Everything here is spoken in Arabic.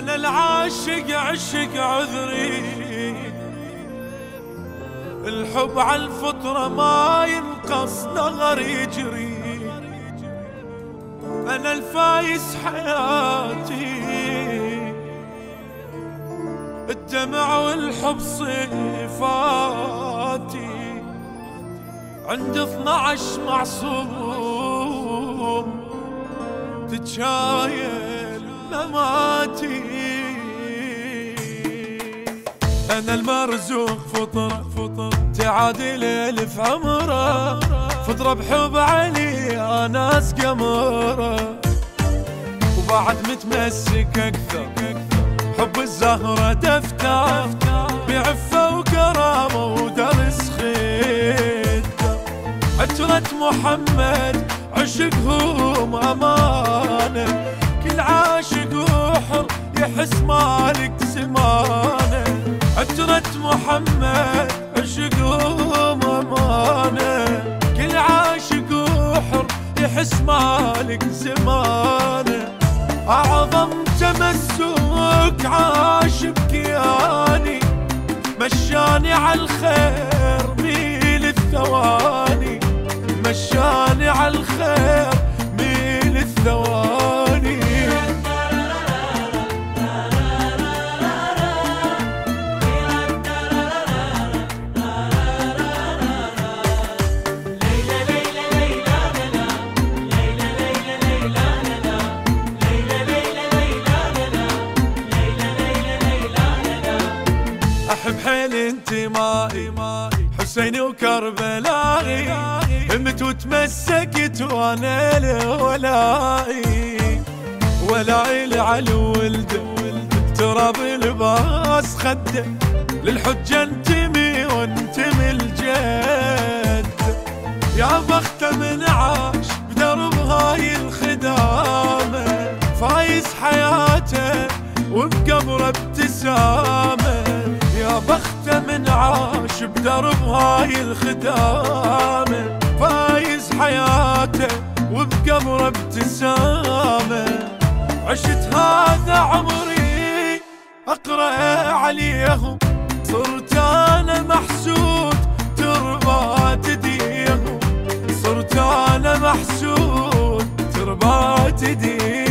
أنا العاشق عشق عذري، الحب على الفطرة ما ينقص نغر يجري. أنا الفايز حياتي، الدمع والحب صفاتي، عند 12 معصوم تتشايل مماتي. أنا المرزوق فطرة تعادل 1000 عمره، فطرة بحب علي ناس قمره، وبعد متمسك أكثر حب الزهرة دفتر، بعفة وكرامة ودرس خير. عترة محمد عشقهم أمانة، كل عاشق وحر يحس مالك زمانه. عترة محمد عشقهم أمانة، كل عاشق وحر يحس مالك زمانه. أعظم تمسك عاش بكياني، مشاني عالخير ميل الثواني، مشاني عالخير ميل الثواني. أحب حيل انتمائي حسيني وكربلائي، همت وتمسكت وانا لولائي. ولائي لعلو ولده تراب لباس خده، للحجة انتمي وانتمي الجد. يا بخت من عاش بدرب هاي الخدامة، فايز حياته وبقبره ابتسامة. يا بخت من عاش بدرب هاي الخدامة، فايز حياته وبقبره ابتسامة. عشت هذا عمري أقرأ عليهم، صرت أنا محسود تربات ايديهم، صرت أنا محسود تربات ايديهم.